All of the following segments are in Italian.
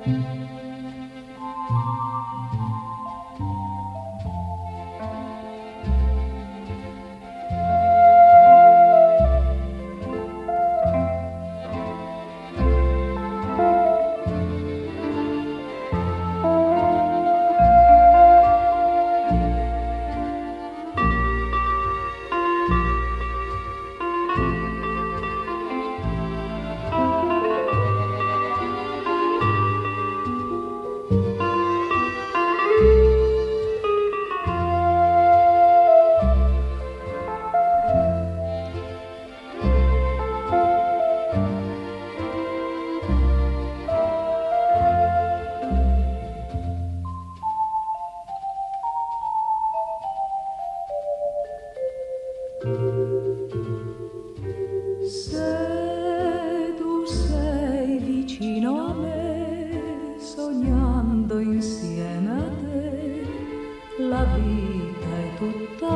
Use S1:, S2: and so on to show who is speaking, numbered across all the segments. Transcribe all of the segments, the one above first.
S1: Se tu sei vicino a me, sognando insieme a te, la vita è tutta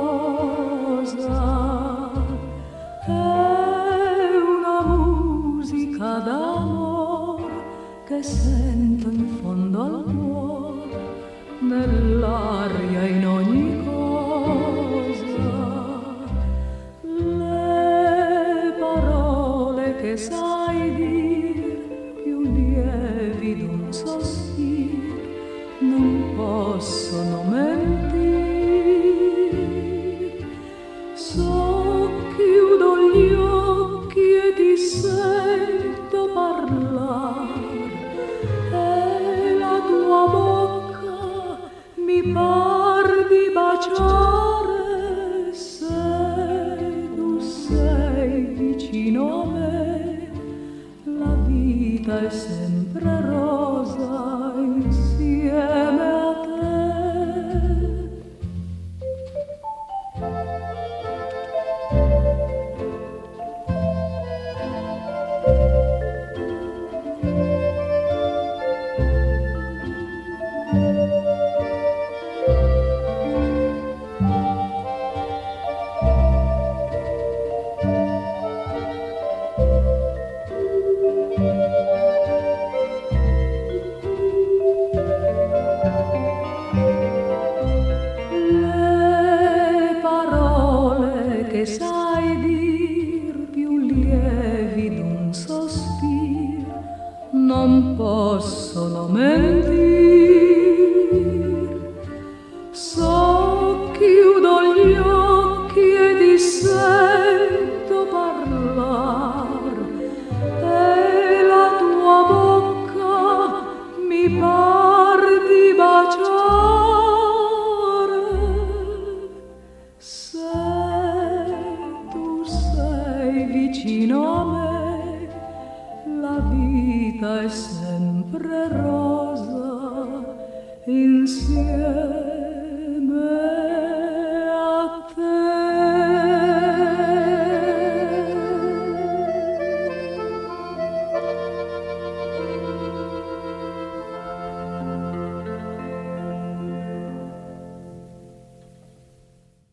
S1: rosa, è una musica d'amor che sento in fondo al cuore, nell'aria in ogni cosa. Che sai dir più lievi d'un sospiro non possono mentir. Socchiudo gli occhi e ti sento parlare e la tua bocca mi par di baciare. Se tu sei vicino a me, la vita è sempre rosa insieme a te. Che sai dir più lievi d'un sospiro non possono mentir. Socchiudo gli occhi e ti sento parlar e la tua bocca mi par di baciare. Vicino a me, la vita è sempre rosa insieme